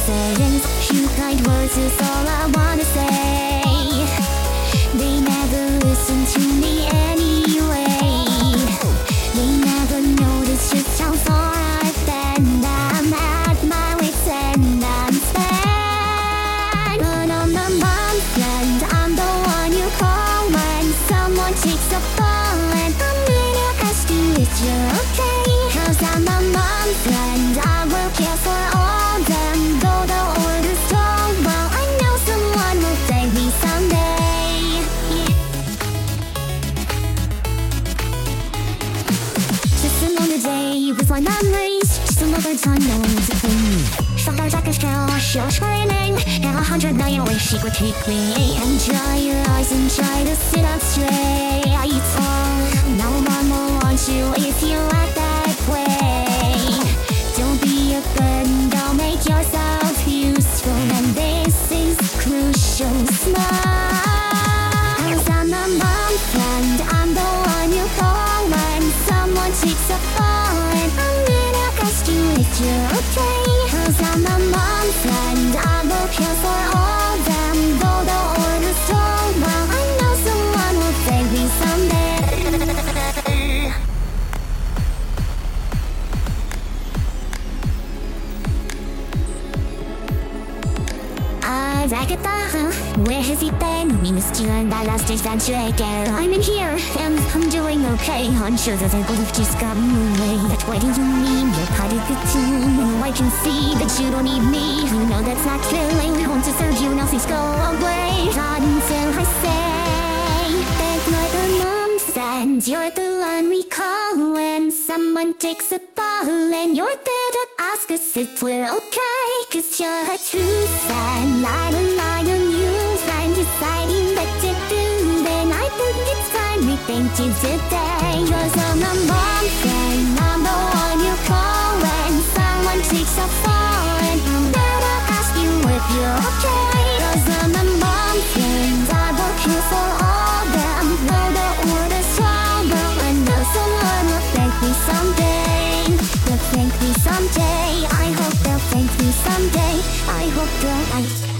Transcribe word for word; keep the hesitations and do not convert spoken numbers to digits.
sayings. Few kind words is all I wanna say. They never listen to me anyway. They never notice just how far I've been. I'm at my wit's end, I'm spent. But I'm a mom friend, I'm the one you call when someone takes a fall. And I'm gonna ask you if you're okay. Cause I'm a mom friend, I will care for all them. Though the order's told, well I know someone will save me someday. Just another day with my memories. Just another time no one to clean. Shut our darkest shell, show screaming. And a hundred million ways she would take me. And dry your eyes and try to sit up straight. Oh, now mama wants you if you act that way. Don't be a burden, don't make yourself useful. And this is crucial. Smile. Cause I'm a mom friend, I'm the one you call when someone takes a fall. And I'm gonna ask you if you're okay. Cause I'm a mom friend, I will care for all them. Though the order's told, well I know someone will save me someday. Agatha, where has he been? We missed you on that last adventure again. I'm in here, and I'm doing okay. I'm sure that I would have just gotten away. But what do you mean? You're part of the team. Oh, I can see that you don't need me. You know that's not true. I want to serve you, now please go away. Not until I say that you're the mom friend. You're the one we call when someone takes a fall. And you're there to ask us if we're okay. Cause you're a true friend, I rely on you. I'm deciding what to do, then I think it's time we thank you today. Cause I'm a mom friend, I'm the one you call when someone takes a fall. And I'm there to ask you if you're okay. Cause I'm a mom friend, I will care for all them. Though the order's wrong, but I know someone will thank me someday. Will thank me someday, I hope they'll thank me someday. I hope they'll. I